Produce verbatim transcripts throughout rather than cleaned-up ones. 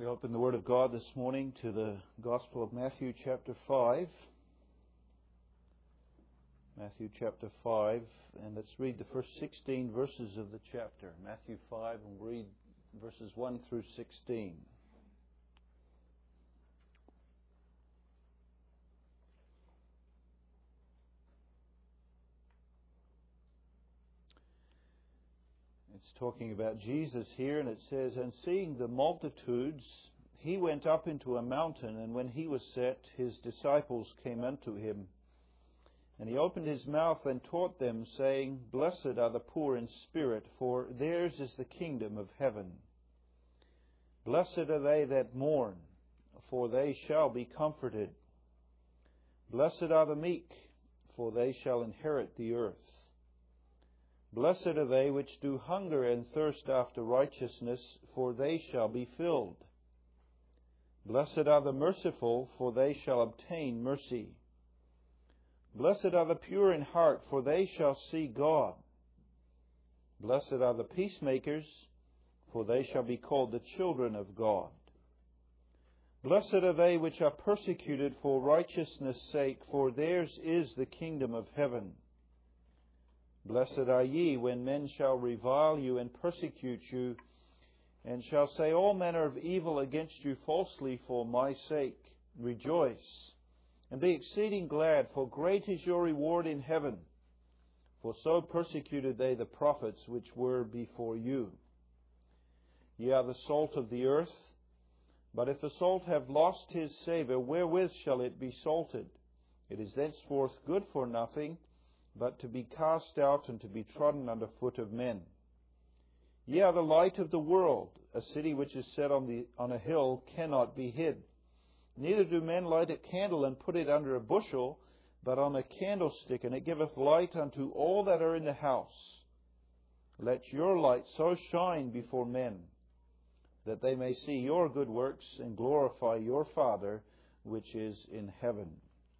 We open the Word of God this morning to the Gospel of Matthew chapter five. Matthew chapter five, and let's read the first sixteen verses of the chapter. Matthew five, and we'll read verses one through sixteen. It's talking about Jesus here, and it says, "And seeing the multitudes, he went up into a mountain, and when he was set, his disciples came unto him. And he opened his mouth and taught them, saying, Blessed are the poor in spirit, for theirs is the kingdom of heaven. Blessed are they that mourn, for they shall be comforted. Blessed are the meek, for they shall inherit the earth. Blessed are they which do hunger and thirst after righteousness, for they shall be filled. Blessed are the merciful, for they shall obtain mercy. Blessed are the pure in heart, for they shall see God. Blessed are the peacemakers, for they shall be called the children of God. Blessed are they which are persecuted for righteousness' sake, for theirs is the kingdom of heaven. Blessed are ye when men shall revile you and persecute you, and shall say all manner of evil against you falsely for my sake. Rejoice, and be exceeding glad, for great is your reward in heaven. For so persecuted they the prophets which were before you. Ye are the salt of the earth, but if the salt have lost his savour, wherewith shall it be salted? It is thenceforth good for nothing, but to be cast out and to be trodden under foot of men. Ye are the light of the world. A city which is set on the on a hill cannot be hid. Neither do men light a candle and put it under a bushel, but on a candlestick, and it giveth light unto all that are in the house. Let your light so shine before men, that they may see your good works and glorify your Father which is in heaven."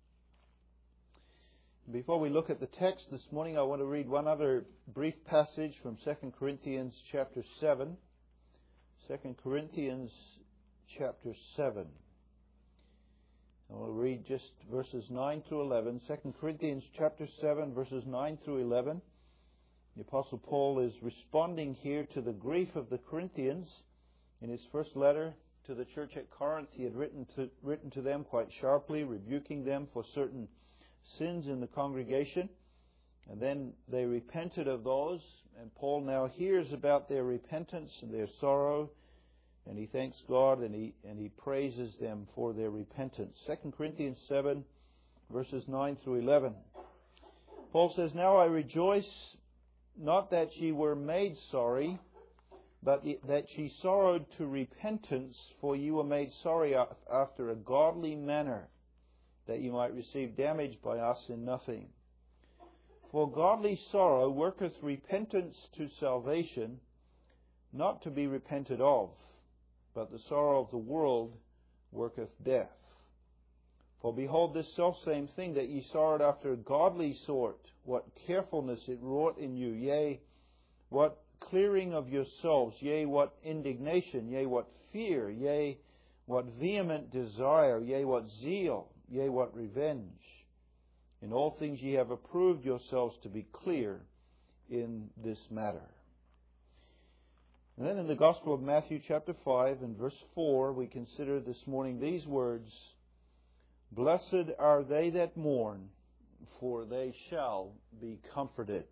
Before we look at the text this morning, I want to read one other brief passage from Second Corinthians chapter seven. Second Corinthians chapter seven. I will read just verses nine through eleven. Second Corinthians chapter seven, verses nine through eleven. The Apostle Paul is responding here to the grief of the Corinthians. In his first letter to the church at Corinth, he had written to, written to them quite sharply, rebuking them for certain sins in the congregation, and then they repented of those, and Paul now hears about their repentance and their sorrow, and he thanks God and he and he praises them for their repentance. Second Corinthians seven, verses nine through eleven. Paul says, "Now I rejoice not that ye were made sorry, but that ye sorrowed to repentance, for ye were made sorry after a godly manner, that ye might receive damage by us in nothing. For godly sorrow worketh repentance to salvation, not to be repented of, but the sorrow of the world worketh death. For behold, this selfsame thing that ye sorrowed after a godly sort, what carefulness it wrought in you, yea, what clearing of yourselves, yea, what indignation, yea, what fear, yea, what vehement desire, yea, what zeal, yea, what revenge. In all things ye have approved yourselves to be clear in this matter." And then in the Gospel of Matthew chapter five and verse four, we consider this morning these words, "Blessed are they that mourn, for they shall be comforted."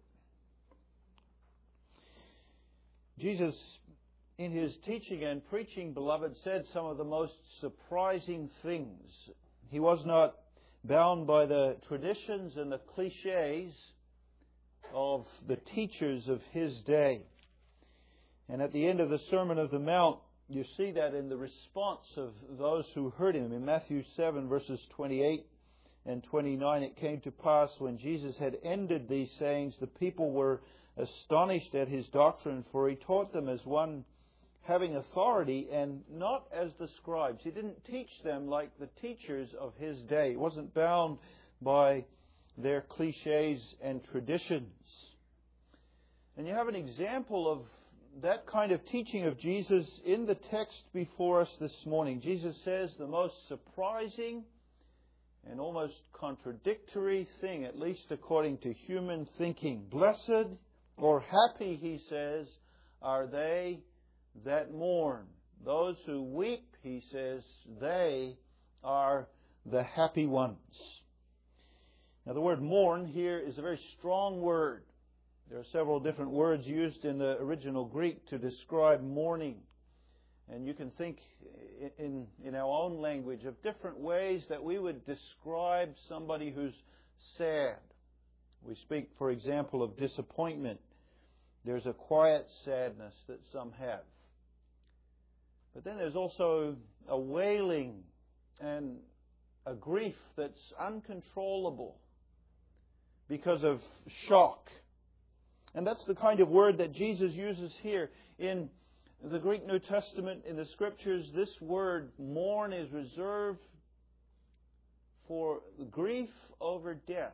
Jesus, in his teaching and preaching, beloved, said some of the most surprising things. He was not bound by the traditions and the cliches of the teachers of his day. And at the end of the Sermon of the Mount, you see that in the response of those who heard him. In Matthew seven, verses twenty-eight and twenty-nine, it came to pass when Jesus had ended these sayings, the people were astonished at his doctrine, for he taught them as one having authority and not as the scribes. He didn't teach them like the teachers of his day. He wasn't bound by their cliches and traditions. And you have an example of that kind of teaching of Jesus in the text before us this morning. Jesus says the most surprising and almost contradictory thing, at least according to human thinking. Blessed or happy, he says, are they that mourn. Those who weep, he says, they are the happy ones. Now, the word mourn here is a very strong word. There are several different words used in the original Greek to describe mourning. And you can think in, in our own language of different ways that we would describe somebody who's sad. We speak, for example, of disappointment. There's a quiet sadness that some have. But then there's also a wailing and a grief that's uncontrollable because of shock. And that's the kind of word that Jesus uses here. In the Greek New Testament, in the Scriptures, this word mourn is reserved for grief over death,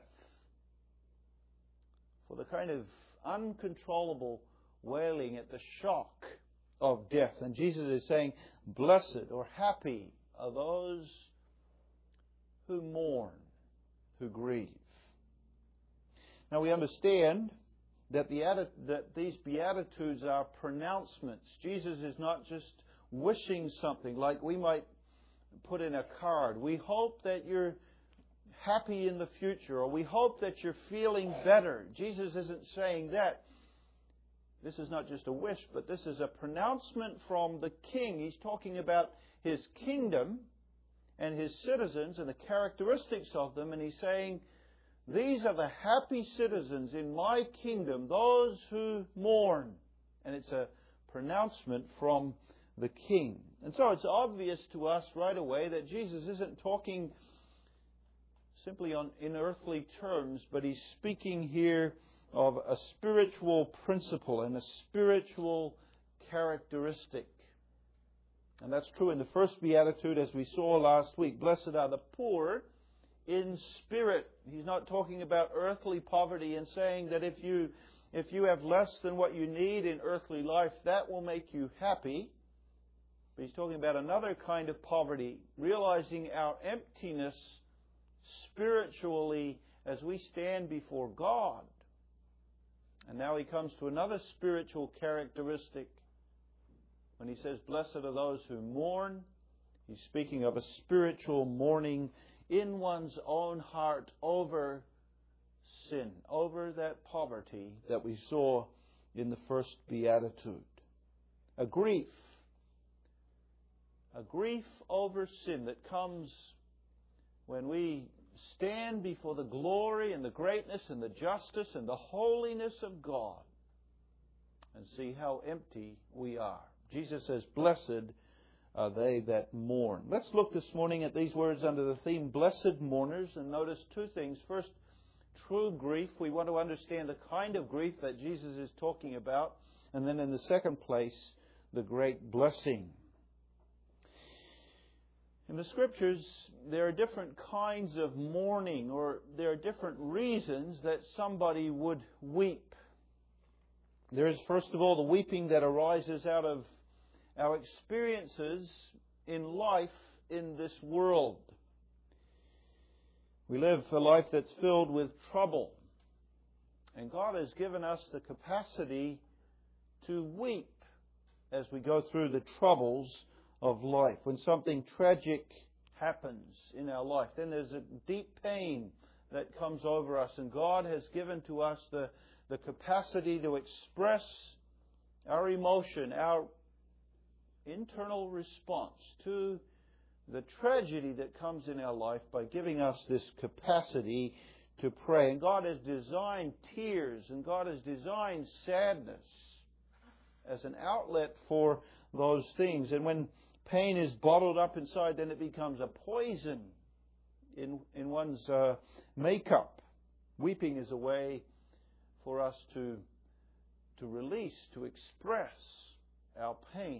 for the kind of uncontrollable wailing at the shock of death. And Jesus is saying, blessed or happy are those who mourn, who grieve. Now we understand that the that these Beatitudes are pronouncements. Jesus is not just wishing something like we might put in a card. We hope that you're happy in the future, or we hope that you're feeling better. Jesus isn't saying that. This is not just a wish, but this is a pronouncement from the King. He's talking about His kingdom and His citizens and the characteristics of them, and He's saying, these are the happy citizens in my kingdom, those who mourn. And it's a pronouncement from the King. And so it's obvious to us right away that Jesus isn't talking simply on in earthly terms, but He's speaking here of a spiritual principle and a spiritual characteristic. And that's true in the first Beatitude, as we saw last week. Blessed are the poor in spirit. He's not talking about earthly poverty and saying that if you if you have less than what you need in earthly life, that will make you happy. But He's talking about another kind of poverty, realizing our emptiness spiritually as we stand before God. And now He comes to another spiritual characteristic. When He says, blessed are those who mourn, He's speaking of a spiritual mourning in one's own heart over sin, over that poverty that we saw in the first Beatitude. A grief. A grief over sin that comes when we stand before the glory and the greatness and the justice and the holiness of God and see how empty we are. Jesus says, blessed are they that mourn. Let's look this morning at these words under the theme, blessed mourners, and notice two things. First, true grief. We want to understand the kind of grief that Jesus is talking about. And then in the second place, the great blessing. In the Scriptures, there are different kinds of mourning, or there are different reasons that somebody would weep. There is, first of all, the weeping that arises out of our experiences in life in this world. We live a life that's filled with trouble. And God has given us the capacity to weep as we go through the troubles of life. When something tragic happens in our life, then there's a deep pain that comes over us. And God has given to us the, the capacity to express our emotion, our internal response to the tragedy that comes in our life by giving us this capacity to pray. And God has designed tears and God has designed sadness as an outlet for those things. And when pain is bottled up inside, then it becomes a poison in, in one's uh, makeup. Weeping is a way for us to, to release, to express our pain.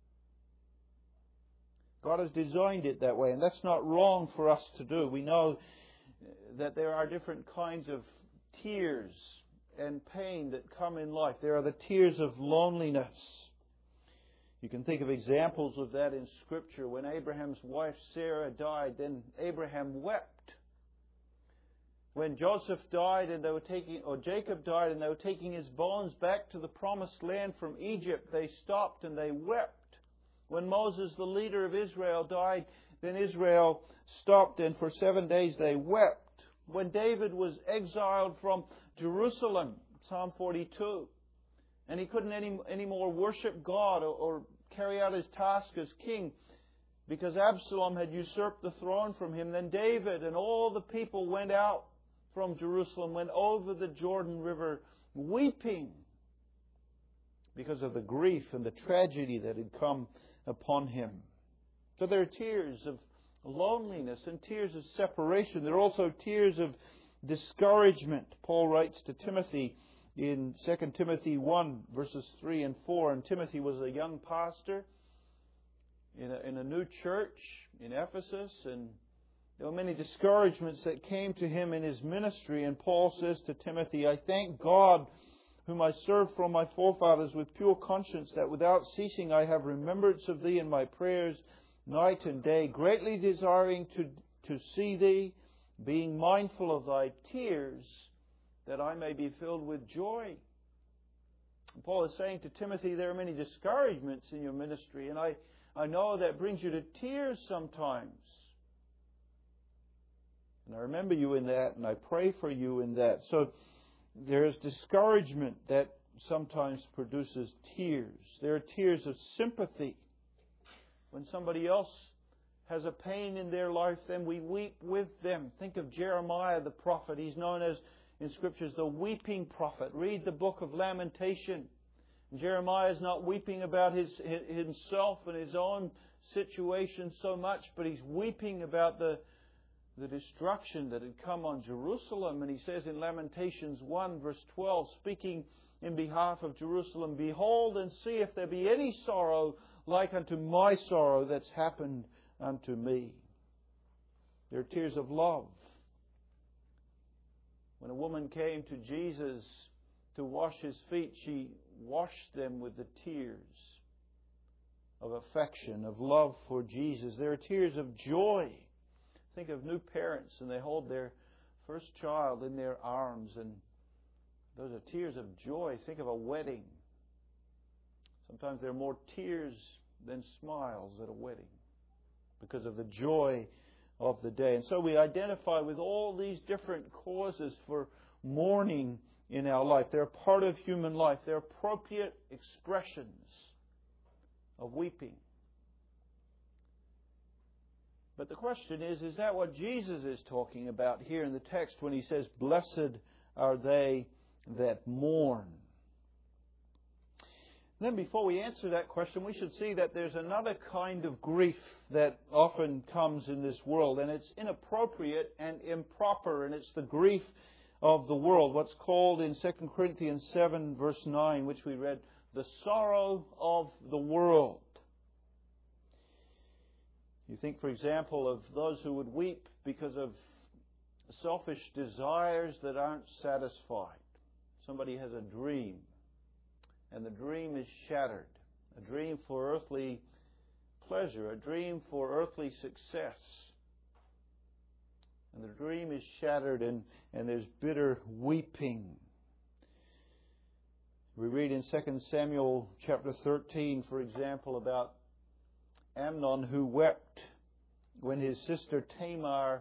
God has designed it that way, and that's not wrong for us to do. We know that there are different kinds of tears and pain that come in life. There are the tears of loneliness. You can think of examples of that in Scripture. When Abraham's wife Sarah died, then Abraham wept. When Joseph died and they were taking, or Jacob died and they were taking his bones back to the promised land from Egypt, they stopped and they wept. When Moses, the leader of Israel, died, then Israel stopped and for seven days they wept. When David was exiled from Jerusalem, Psalm forty-two, and he couldn't any, anymore worship God or, or carry out his task as king because Absalom had usurped the throne from him, then David and all the people went out from Jerusalem, went over the Jordan River weeping because of the grief and the tragedy that had come upon him. So there are tears of loneliness and tears of separation. There are also tears of discouragement. Paul writes to Timothy in Second Timothy one, verses three and four. And Timothy was a young pastor in a, in a new church in Ephesus, and there were many discouragements that came to him in his ministry. And Paul says to Timothy, I thank God, whom I served from my forefathers with pure conscience, that without ceasing I have remembrance of thee in my prayers night and day, greatly desiring to, to see thee, being mindful of thy tears, that I may be filled with joy. And Paul is saying to Timothy, there are many discouragements in your ministry, and I, I know that brings you to tears sometimes. And I remember you in that, and I pray for you in that. So there is discouragement that sometimes produces tears. There are tears of sympathy. When somebody else has a pain in their life, then we weep with them. Think of Jeremiah the prophet. He's known as, in Scriptures, the weeping prophet. Read the book of Lamentation. Jeremiah is not weeping about his himself and his own situation so much, but he's weeping about the, the destruction that had come on Jerusalem. And he says in Lamentations one, verse twelve, speaking in behalf of Jerusalem, behold and see if there be any sorrow like unto my sorrow that's happened unto me. There are tears of love. When a woman came to Jesus to wash his feet, she washed them with the tears of affection, of love for Jesus. There are tears of joy. Think of new parents and they hold their first child in their arms, and those are tears of joy. Think of a wedding. Sometimes there are more tears than smiles at a wedding because of the joy of the day. And so we identify with all these different causes for mourning in our life. They're part of human life. They're appropriate expressions of weeping. But the question is, is that what Jesus is talking about here in the text when He says, blessed are they that mourn? Then before we answer that question, we should see that there's another kind of grief that often comes in this world, and it's inappropriate and improper, and it's the grief of the world, what's called in Second Corinthians seven, verse nine, which we read, the sorrow of the world. You think, for example, of those who would weep because of selfish desires that aren't satisfied. Somebody has a dream, and the dream is shattered. A dream for earthly pleasure, a dream for earthly success. And the dream is shattered, and, and there's bitter weeping. We read in Second Samuel chapter thirteen, for example, about Amnon who wept when his sister Tamar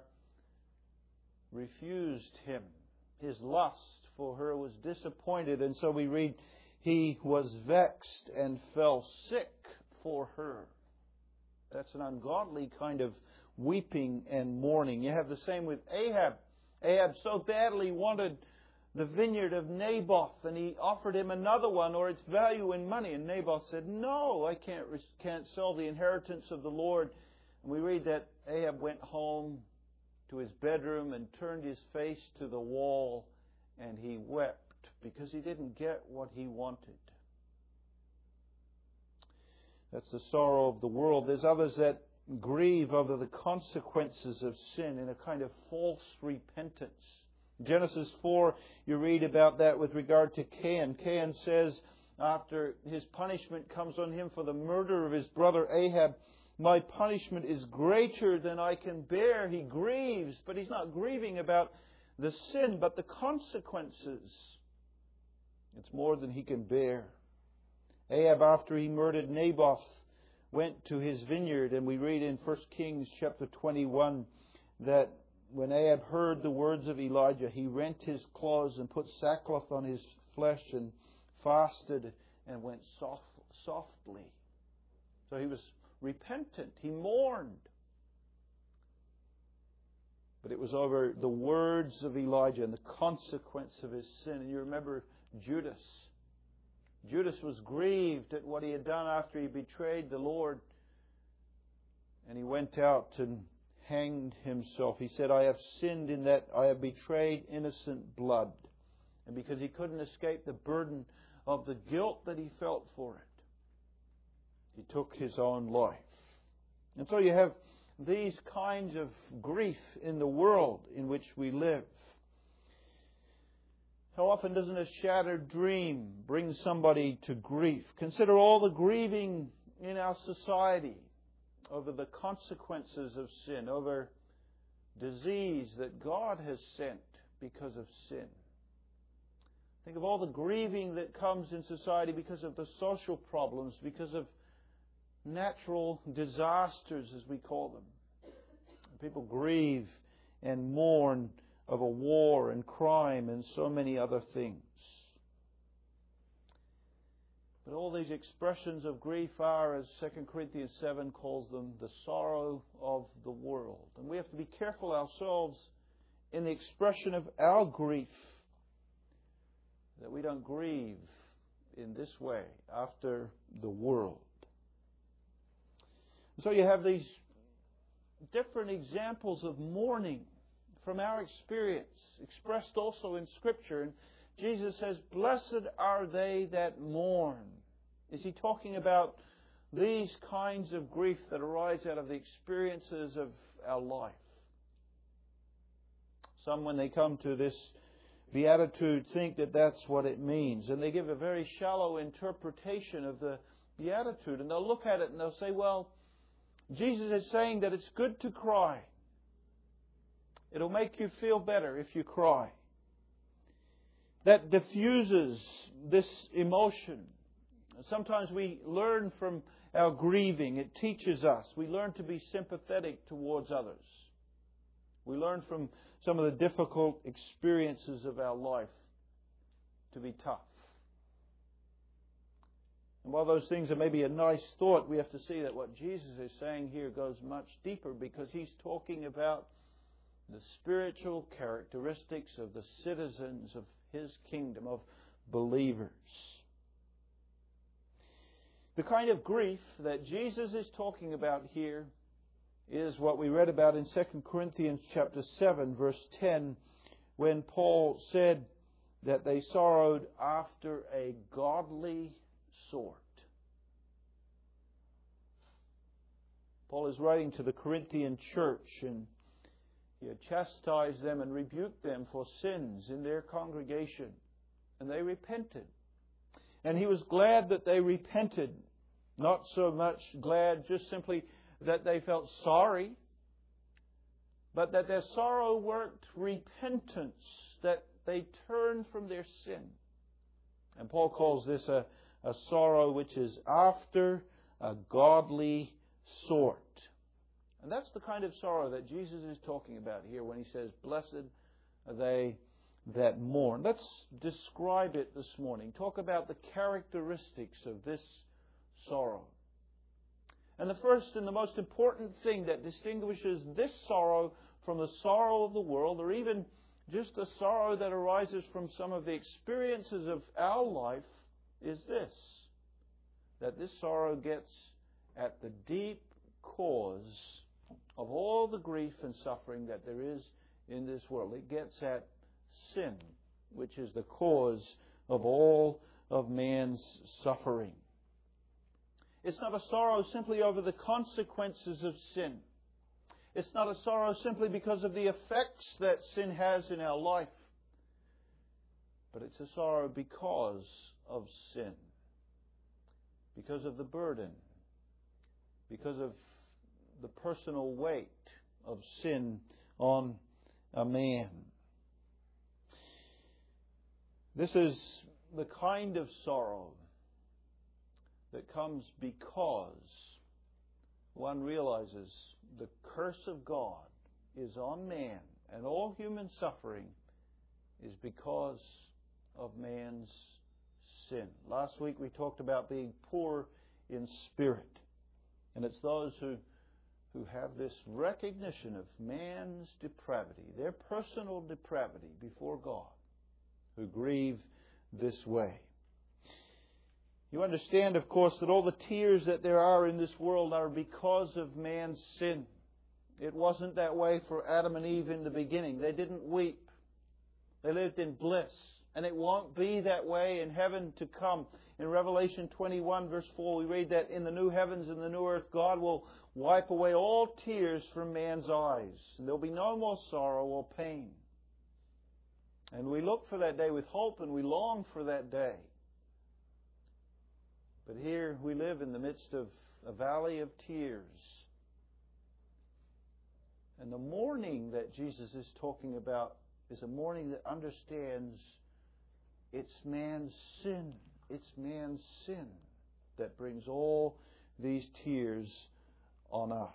refused him. His lust for her was disappointed, and so we read, he was vexed and fell sick for her. That's an ungodly kind of weeping and mourning. You have the same with Ahab. Ahab so badly wanted the vineyard of Naboth, and he offered him another one or its value in money. And Naboth said, no, I can't, can't sell the inheritance of the Lord. And we read that Ahab went home to his bedroom and turned his face to the wall, and he wept because he didn't get what he wanted. That's the sorrow of the world. There's others that grieve over the consequences of sin in a kind of false repentance. Genesis four, you read about that with regard to Cain. Cain says, after his punishment comes on him for the murder of his brother Ahab, my punishment is greater than I can bear. He grieves, but he's not grieving about the sin, but the consequences. It's more than he can bear. Ahab, after he murdered Naboth, went to his vineyard, and we read in First Kings chapter twenty-one that when Ahab heard the words of Elijah, he rent his clothes and put sackcloth on his flesh and fasted and went soft, softly. So he was repentant. He mourned. But it was over the words of Elijah and the consequence of his sin. And you remember Judas. Judas was grieved at what he had done after he betrayed the Lord. And he went out and hanged himself. He said, I have sinned in that I have betrayed innocent blood. And because he couldn't escape the burden of the guilt that he felt for it, he took his own life. And so you have these kinds of grief in the world in which we live. How often doesn't a shattered dream bring somebody to grief? Consider all the grieving in our society over the consequences of sin, over disease that God has sent because of sin. Think of all the grieving that comes in society because of the social problems, because of natural disasters, as we call them. People grieve and mourn of a war and crime and so many other things. But all these expressions of grief are, as Second Corinthians seven calls them, the sorrow of the world. And we have to be careful ourselves in the expression of our grief, that we don't grieve in this way after the world. So you have these different examples of mourning from our experience, expressed also in Scripture. And Jesus says, blessed are they that mourn. Is he talking about these kinds of grief that arise out of the experiences of our life? Some, when they come to this beatitude, think that that's what it means. And they give a very shallow interpretation of the beatitude. And they'll look at it and they'll say, well, Jesus is saying that it's good to cry. It'll make you feel better if you cry. That diffuses this emotion. Sometimes we learn from our grieving. It teaches us. We learn to be sympathetic towards others. We learn from some of the difficult experiences of our life to be tough. And while those things are maybe a nice thought, we have to see that what Jesus is saying here goes much deeper, because he's talking about the spiritual characteristics of the citizens of his kingdom, of believers. The kind of grief that Jesus is talking about here is what we read about in Second Corinthians chapter seven, verse ten, when Paul said that they sorrowed after a godly sort. Paul is writing to the Corinthian church, and he had chastised them and rebuked them for sins in their congregation, and they repented. And he was glad that they repented, not so much glad just simply that they felt sorry, but that their sorrow worked repentance, that they turned from their sin. And Paul calls this a, a sorrow which is after a godly sort. And that's the kind of sorrow that Jesus is talking about here when he says, blessed are they that mourn. Let's describe it this morning. Talk about the characteristics of this sorrow. And the first and the most important thing that distinguishes this sorrow from the sorrow of the world, or even just the sorrow that arises from some of the experiences of our life, is this: that this sorrow gets at the deep cause of all the grief and suffering that there is in this world. It gets at sin, which is the cause of all of man's suffering. It's not a sorrow simply over the consequences of sin. It's not a sorrow simply because of the effects that sin has in our life. but it's a sorrow because of sin, because of the burden, because of the personal weight of sin on a man. This is the kind of sorrow that comes because one realizes the curse of God is on man, and all human suffering is because of man's sin. Last week we talked about being poor in spirit, and it's those who who have this recognition of man's depravity, their personal depravity before God, who grieve this way. You understand, of course, that all the tears that there are in this world are because of man's sin. It wasn't that way for Adam and Eve in the beginning. They didn't weep. They lived in bliss. And it won't be that way in heaven to come. In Revelation twenty-one, verse four, we read that in the new heavens and the new earth, God will wipe away all tears from man's eyes. And there'll be no more sorrow or pain. And we look for that day with hope, and we long for that day. But here we live in the midst of a valley of tears. And the mourning that Jesus is talking about is a mourning that understands it's man's sin. It's man's sin that brings all these tears on us.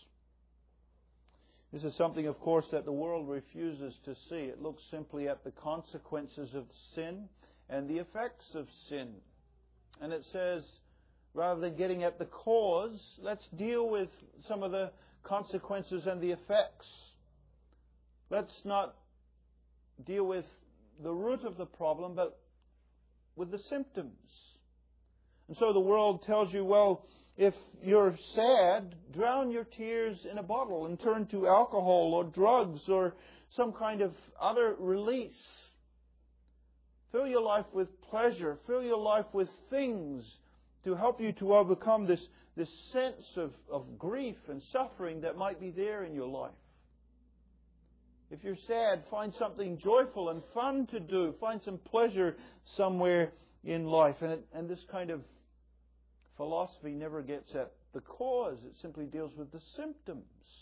This is something, of course, that the world refuses to see. It looks simply at the consequences of sin and the effects of sin. And it says, rather than getting at the cause, let's deal with some of the consequences and the effects. Let's not deal with the root of the problem, but with the symptoms. And so the world tells you, well, if you're sad, drown your tears in a bottle and turn to alcohol or drugs or some kind of other release. Fill your life with pleasure. Fill your life with things to help you to overcome this, this sense of, of grief and suffering that might be there in your life. If you're sad, find something joyful and fun to do. Find some pleasure somewhere in life. And, it, and this kind of philosophy never gets at the cause. It simply deals with the symptoms.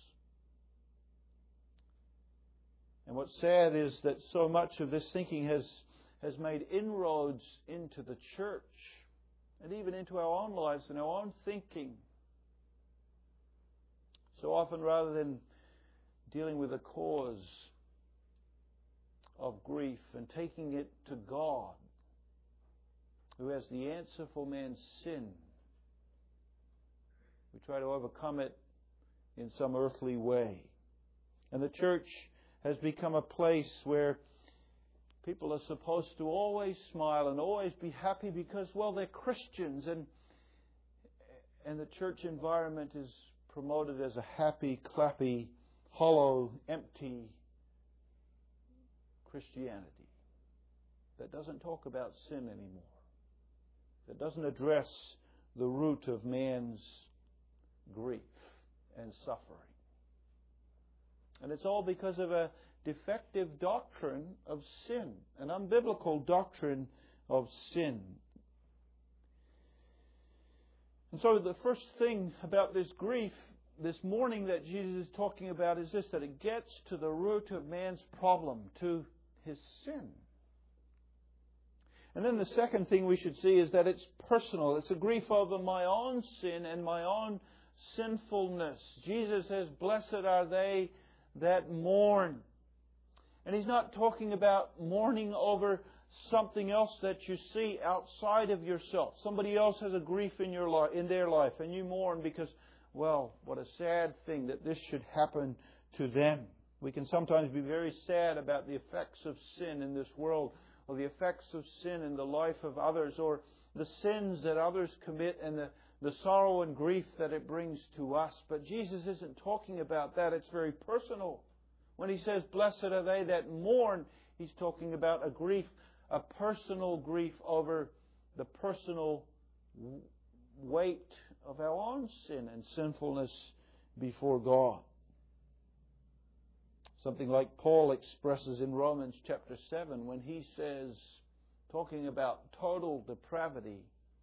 And what's sad is that so much of this thinking has, has made inroads into the church and even into our own lives and our own thinking. So often, rather than dealing with the cause of grief and taking it to God, who has the answer for man's sin, we try to overcome it in some earthly way. And the church has become a place where people are supposed to always smile and always be happy because, well, they're Christians, and and the church environment is promoted as a happy, clappy, hollow, empty Christianity that doesn't talk about sin anymore, that doesn't address the root of man's grief and suffering. And it's all because of a defective doctrine of sin, an unbiblical doctrine of sin. And so the first thing about this grief, this mourning that Jesus is talking about, is this, that it gets to the root of man's problem, to his sin. And then the second thing we should see is that it's personal. It's a grief over my own sin and my own sinfulness. Jesus says, blessed are they that mourn. And He's not talking about mourning over something else that you see outside of yourself. Somebody else has a grief in your life, in their life, and you mourn because, well, what a sad thing that this should happen to them. We can sometimes be very sad about the effects of sin in this world, or the effects of sin in the life of others, or the sins that others commit and the, the sorrow and grief that it brings to us. But Jesus isn't talking about that. It's very personal. When He says, blessed are they that mourn, He's talking about a grief, a personal grief over the personal weight of our own sin and sinfulness before God. Something like Paul expresses in Romans chapter seven when he says, talking about total depravity,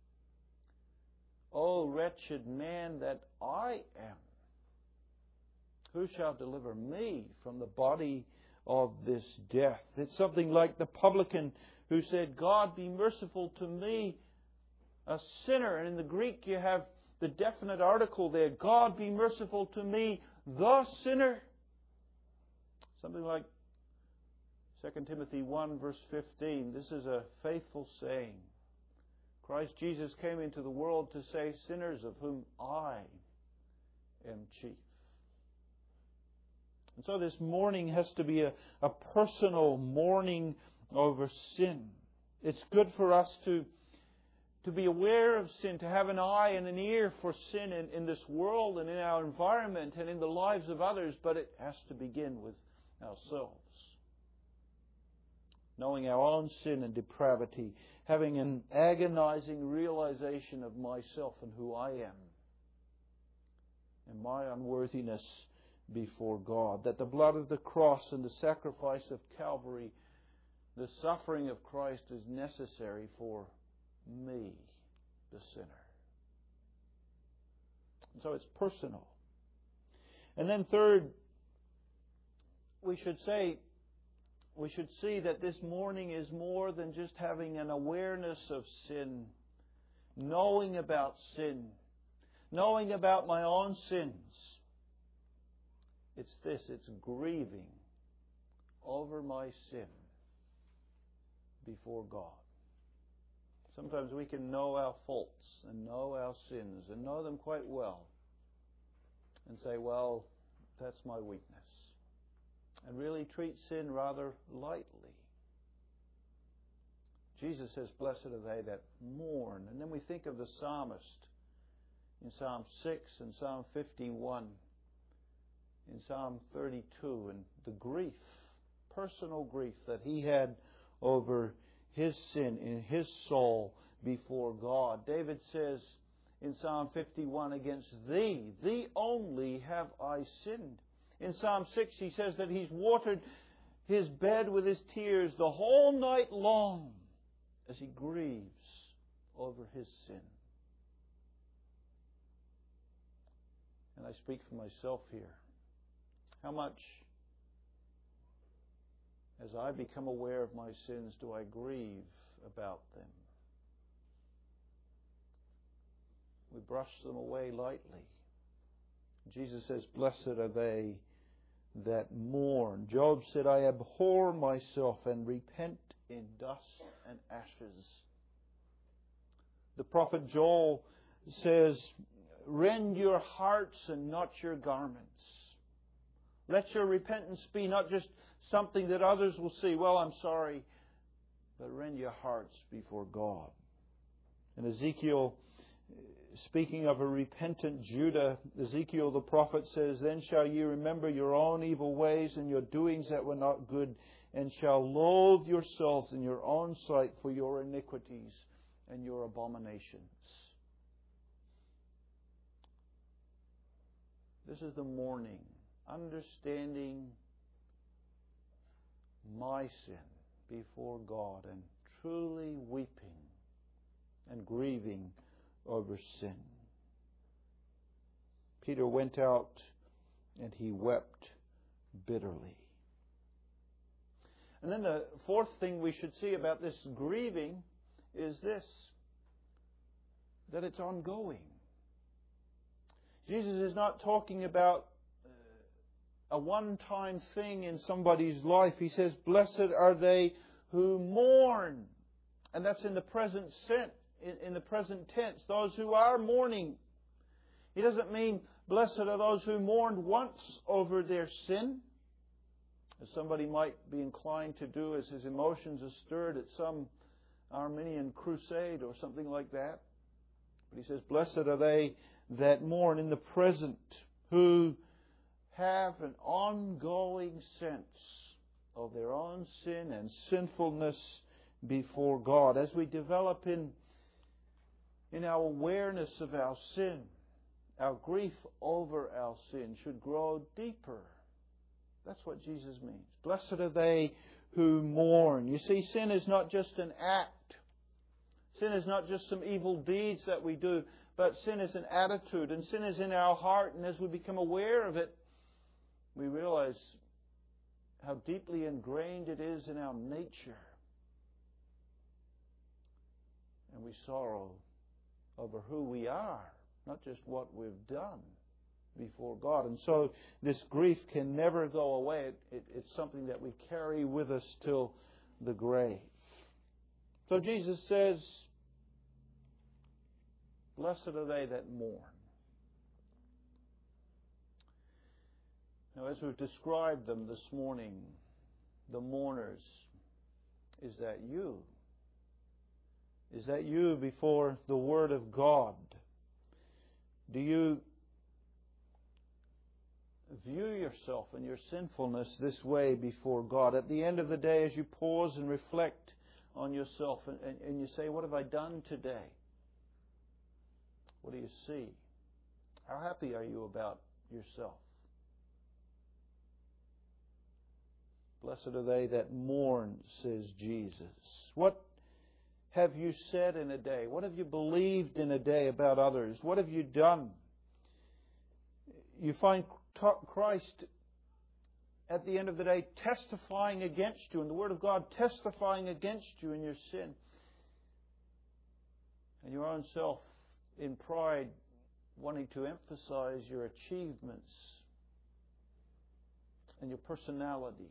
"O wretched man that I am, who shall deliver me from the body of this death?" It's something like the publican who said, "God, be merciful to me, a sinner." And in the Greek you have the definite article there, "God, be merciful to me, the sinner." Something like Second Timothy one verse fifteen. This is a faithful saying. Christ Jesus came into the world to save sinners, of whom I am chief. And so this mourning has to be a, a personal mourning over sin. It's good for us to, to be aware of sin, to have an eye and an ear for sin in, in this world and in our environment and in the lives of others, but it has to begin with ourselves. Knowing our own sin and depravity, having an agonizing realization of myself and who I am, and my unworthiness before God. That the blood of the cross and the sacrifice of Calvary, the suffering of Christ, is necessary for me, the sinner. And so it's personal. And then third, we should say, we should see that this mourning is more than just having an awareness of sin, knowing about sin, knowing about my own sins. It's this, it's grieving over my sin before God. Sometimes we can know our faults and know our sins and know them quite well and say, well, that's my weakness. And really treat sin rather lightly. Jesus says, "Blessed are they that mourn." And then we think of the psalmist in Psalm six and Psalm fifty-one, in Psalm thirty-two, and the grief, personal grief that he had over his sin in his soul before God. David says in Psalm fifty-one, "Against thee, thee only have I sinned." In Psalm six, he says that he's watered his bed with his tears the whole night long as he grieves over his sin. And I speak for myself here. How much, as I become aware of my sins, do I grieve about them? We brush them away lightly. Jesus says, "Blessed are they that mourn." Job said, "I abhor myself and repent in dust and ashes." The prophet Joel says, "Rend your hearts and not your garments." Let your repentance be not just something that others will see, "Well, I'm sorry," but rend your hearts before God. And Ezekiel, speaking of a repentant Judah, Ezekiel the prophet says, "Then shall ye remember your own evil ways and your doings that were not good, and shall loathe yourselves in your own sight for your iniquities and your abominations." This is the mourning, understanding my sin before God and truly weeping and grieving over sin. Peter went out and he wept bitterly. And then the fourth thing we should see about this grieving is this, that it's ongoing. Jesus is not talking about a one-time thing in somebody's life. He says, "Blessed are they who mourn." And that's in the present sense. In the present tense, those who are mourning. He doesn't mean blessed are those who mourned once over their sin, as somebody might be inclined to do as his emotions are stirred at some Arminian crusade or something like that. But he says, "Blessed are they that mourn in the present, who have an ongoing sense of their own sin and sinfulness before God." As we develop in In our awareness of our sin, our grief over our sin should grow deeper That's what Jesus means. Blessed are they who mourn. You see, sin is not just an act. Sin is not just some evil deeds that we do, but sin is an attitude, and sin is in our heart, and as we become aware of it, we realize how deeply ingrained it is in our nature. And we sorrow over who we are, not just what we've done before God. And so this grief can never go away. It, it, it's something that we carry with us till the grave. So Jesus says, blessed are they that mourn. Now, as we've described them this morning, the mourners, is that you? Is that you before the Word of God? Do you view yourself and your sinfulness this way before God? At the end of the day, as you pause and reflect on yourself and, and, and you say, what have I done today? What do you see? How happy are you about yourself? Blessed are they that mourn, says Jesus. What have you said in a day? What have you believed in a day about others? What have you done? You find Christ at the end of the day testifying against you, and the Word of God testifying against you in your sin. And your own self in pride wanting to emphasize your achievements and your personality.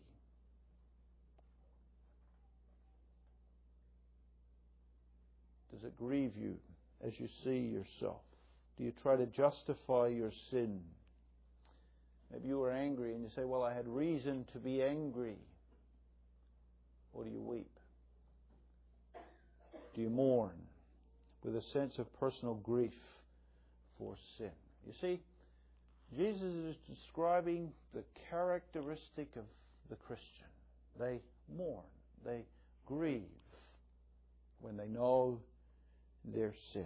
Does it grieve you as you see yourself? Do you try to justify your sin? Maybe you were angry and you say, well, I had reason to be angry. Or do you weep? Do you mourn with a sense of personal grief for sin? You see, Jesus is describing the characteristic of the Christian. They mourn. They grieve when they know their sin.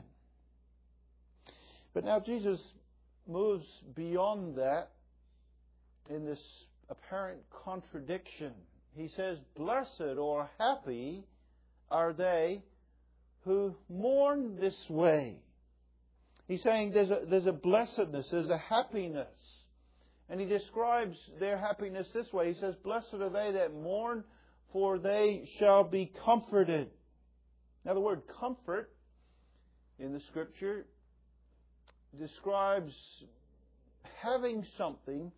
But now Jesus moves beyond that in this apparent contradiction. He says, blessed or happy are they who mourn this way. He's saying there's a, there's a blessedness, there's a happiness. And he describes their happiness this way. He says, blessed are they that mourn, for they shall be comforted. Now the word comfort in the Scripture describes having something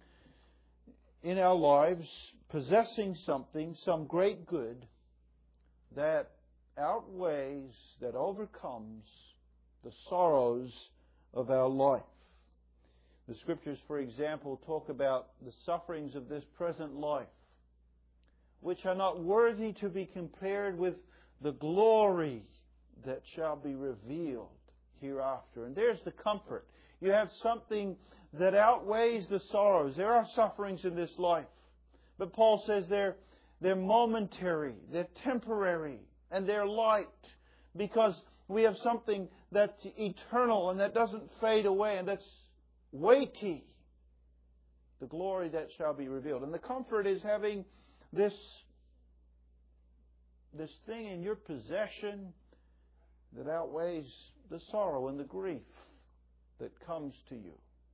in our lives, possessing something, some great good that outweighs, that overcomes the sorrows of our life. The Scriptures, for example, talk about the sufferings of this present life, which are not worthy to be compared with the glory that shall be revealed hereafter. And there's the comfort. You have something that outweighs the sorrows. There are sufferings in this life, but Paul says they're, they're momentary, they're temporary, and they're light, because we have something that's eternal and that doesn't fade away and that's weighty. The glory that shall be revealed. And the comfort is having this, this thing in your possession that outweighs the sorrow and the grief that comes to you.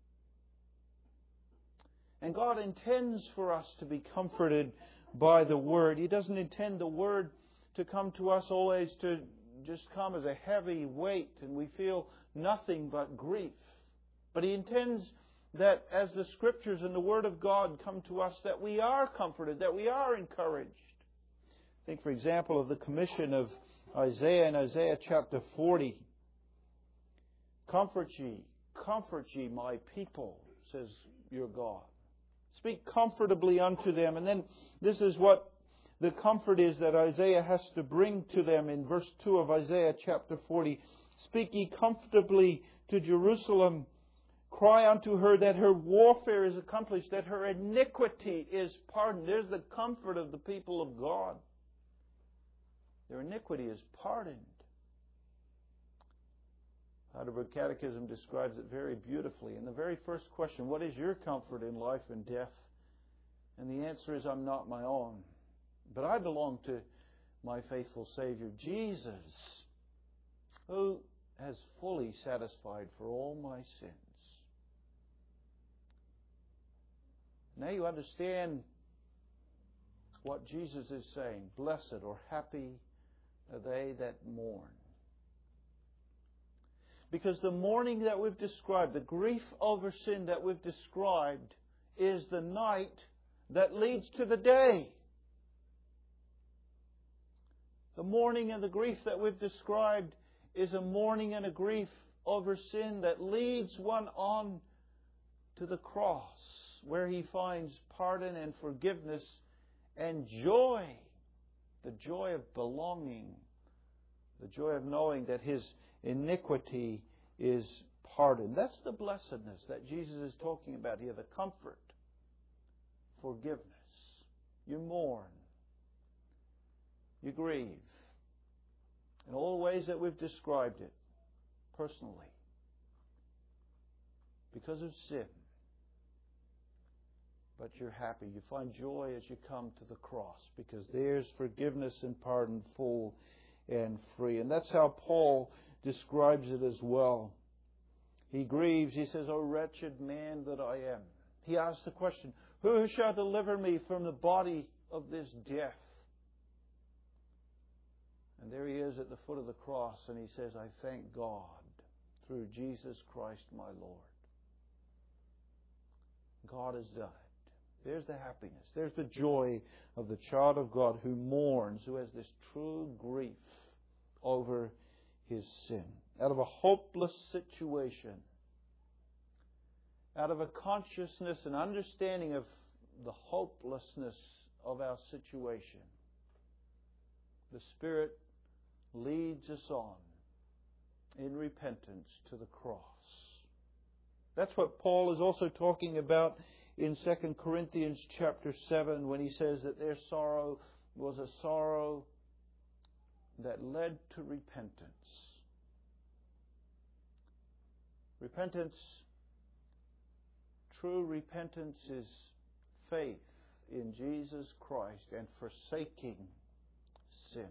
And God intends for us to be comforted by the Word. He doesn't intend the Word to come to us always to just come as a heavy weight and we feel nothing but grief. But He intends that as the Scriptures and the Word of God come to us, that we are comforted, that we are encouraged. Think, for example, of the commission of Isaiah in Isaiah chapter forty. Comfort ye, comfort ye, my people, says your God. Speak comfortably unto them. And then this is what the comfort is that Isaiah has to bring to them in verse two of Isaiah chapter forty. Speak ye comfortably to Jerusalem. Cry unto her that her warfare is accomplished, that her iniquity is pardoned. There's the comfort of the people of God. Their iniquity is pardoned. Heidelberg Catechism describes it very beautifully. In the very first question, what is your comfort in life and death? And the answer is, I'm not my own, but I belong to my faithful Savior, Jesus, who has fully satisfied for all my sins. Now you understand what Jesus is saying. Blessed or happy are they that mourn. Because the mourning that we've described, the grief over sin that we've described, is the night that leads to the day. The mourning and the grief that we've described is a mourning and a grief over sin that leads one on to the cross, where he finds pardon and forgiveness and joy, the joy of belonging, the joy of knowing that his iniquity is pardoned. That's the blessedness that Jesus is talking about here, the comfort, forgiveness. You mourn, you grieve, in all the ways that we've described it, personally, because of sin. But you're happy. You find joy as you come to the cross, because there's forgiveness and pardon full and free. And that's how Paul describes it as well. He grieves. He says, "O wretched man that I am." He asks the question, who shall deliver me from the body of this death? And there he is at the foot of the cross, and he says, I thank God through Jesus Christ my Lord. God has done it. There's the happiness. There's the joy of the child of God who mourns, who has this true grief over his sin. Out of a hopeless situation, out of a consciousness and understanding of the hopelessness of our situation, the Spirit leads us on in repentance to the cross. That's what Paul is also talking about in Second Corinthians chapter seven, when he says that their sorrow was a sorrow that led to repentance. Repentance, true repentance, is faith in Jesus Christ and forsaking sin.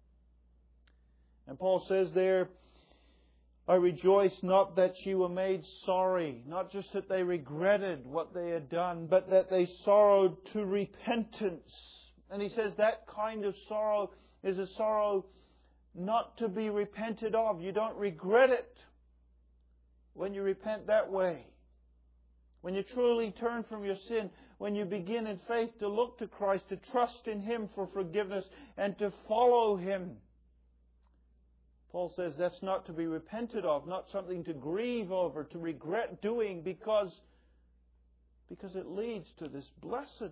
And Paul says there, I rejoice not that ye were made sorry, not just that they regretted what they had done, but that they sorrowed to repentance. And he says that kind of sorrow is a sorrow not to be repented of. You don't regret it when you repent that way. When you truly turn from your sin, when you begin in faith to look to Christ, to trust in Him for forgiveness, and to follow Him. Paul says that's not to be repented of, not something to grieve over, to regret doing, because, because it leads to this blessedness.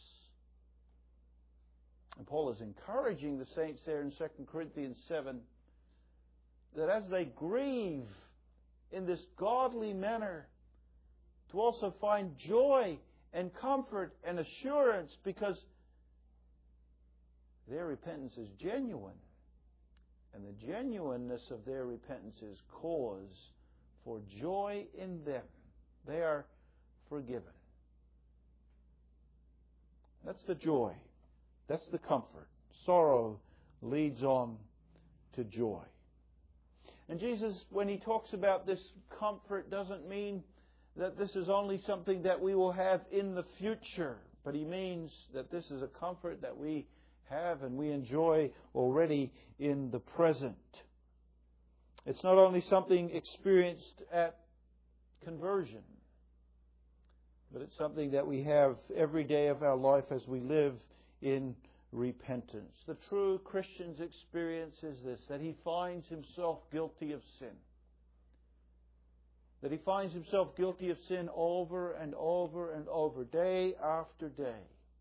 And Paul is encouraging the saints there in Second Corinthians seven that as they grieve in this godly manner, to also find joy and comfort and assurance, because their repentance is genuine. And the genuineness of their repentance is cause for joy in them. They are forgiven. That's the joy. That's the comfort. Sorrow leads on to joy. And Jesus, when He talks about this comfort, doesn't mean that this is only something that we will have in the future, but He means that this is a comfort that we have and we enjoy already in the present. It's not only something experienced at conversion, but it's something that we have every day of our life as we live in repentance. The true Christian's experience is this, that he finds himself guilty of sin. That he finds himself guilty of sin over and over and over, day after day.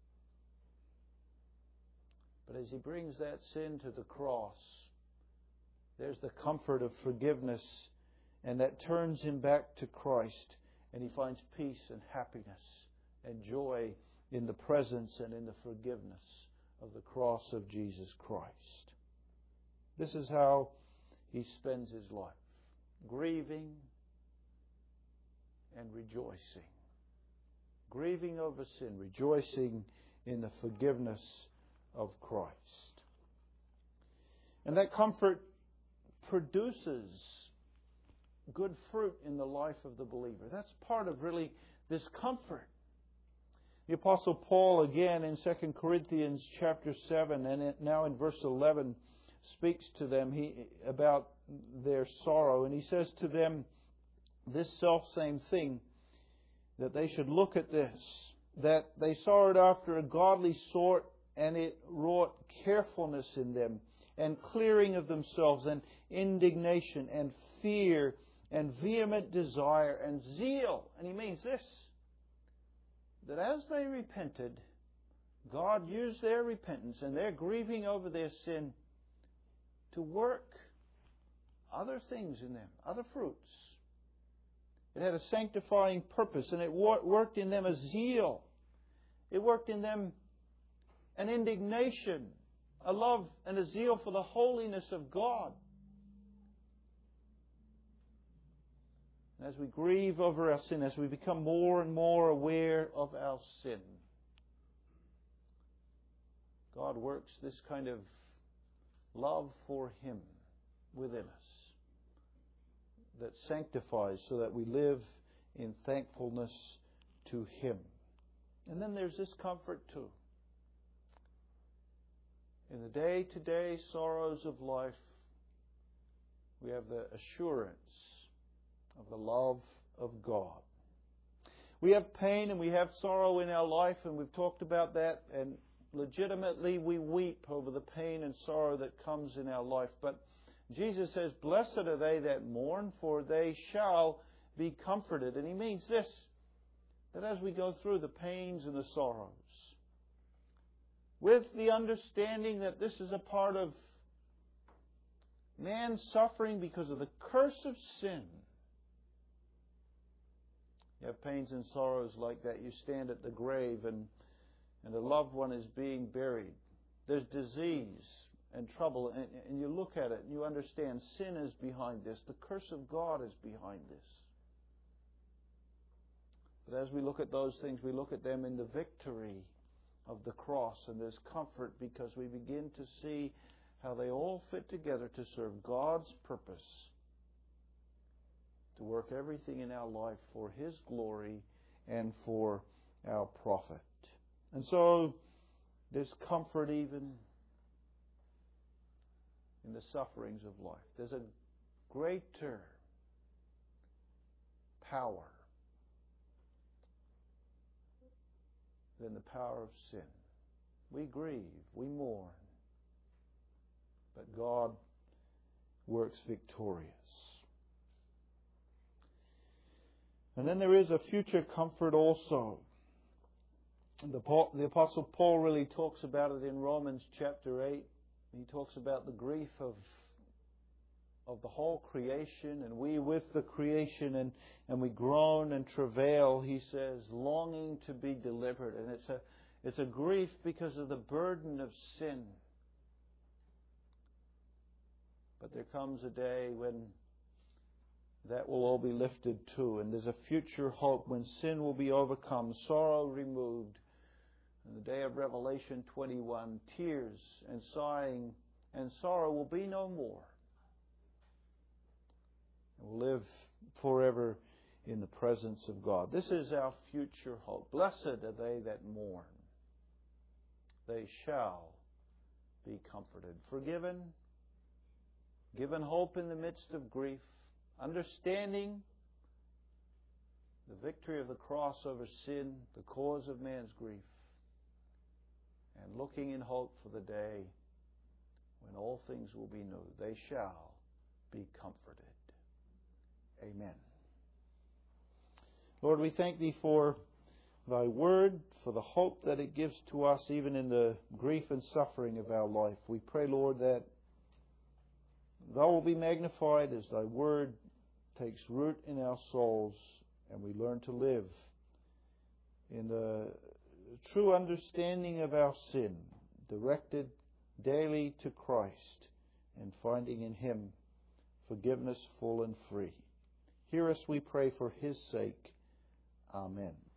But as he brings that sin to the cross, there's the comfort of forgiveness, and that turns him back to Christ, and he finds peace and happiness and joy in the presence and in the forgiveness of the cross of Jesus Christ. This is how he spends his life, grieving and rejoicing. grieving over sin, rejoicing in the forgiveness of Christ. And that comfort produces good fruit in the life of the believer. That's part of really this comfort. The Apostle Paul, again in Second Corinthians chapter seven, and it, now in verse eleven, speaks to them he, about their sorrow. And he says to them this self-same thing, that they should look at this, that they sorrowed after a godly sort, and it wrought carefulness in them, and clearing of themselves, and indignation, and fear, and vehement desire, and zeal. And he means this, that as they repented, God used their repentance and their grieving over their sin to work other things in them, other fruits. It had a sanctifying purpose, and it worked in them a zeal. It worked in them an indignation, a love and a zeal for the holiness of God. And as we grieve over our sin, as we become more and more aware of our sin, God works this kind of love for Him within us that sanctifies so that we live in thankfulness to Him. And then there's this comfort too. In the day-to-day sorrows of life, we have the assurance of the love of God. We have pain and we have sorrow in our life, and we've talked about that, and legitimately we weep over the pain and sorrow that comes in our life. But Jesus says, "Blessed are they that mourn, for they shall be comforted." And He means this, that as we go through the pains and the sorrows, with the understanding that this is a part of man's suffering because of the curse of sin. You have pains and sorrows like that. You stand at the grave and, and a loved one is being buried. There's disease and trouble, and, and you look at it and you understand sin is behind this. The curse of God is behind this. But as we look at those things, we look at them in the victory of the cross, and there's comfort because we begin to see how they all fit together to serve God's purpose, to work everything in our life for His glory and for our profit. And so there's comfort even in the sufferings of life. There's a greater power than the power of sin. We grieve, we mourn, but God works victorious. And then there is a future comfort also. The, Paul, the Apostle Paul really talks about it in Romans chapter eight. He talks about the grief of of the whole creation, and we with the creation, and, and we groan and travail, he says, longing to be delivered. And it's a it's a grief because of the burden of sin. But there comes a day when that will all be lifted too, and there's a future hope when sin will be overcome, sorrow removed. In the day of Revelation twenty-one, tears and sighing and sorrow will be no more. And we'll live forever in the presence of God. This is our future hope. Blessed are they that mourn. They shall be comforted. Forgiven, given hope in the midst of grief, understanding the victory of the cross over sin, the cause of man's grief, and looking in hope for the day when all things will be new. They shall be comforted. Amen. Lord, we thank Thee for Thy Word, for the hope that it gives to us even in the grief and suffering of our life. We pray, Lord, that Thou will be magnified as Thy Word takes root in our souls and we learn to live in the true understanding of our sin, directed daily to Christ and finding in Him forgiveness full and free. Hear us, we pray, for His sake. Amen.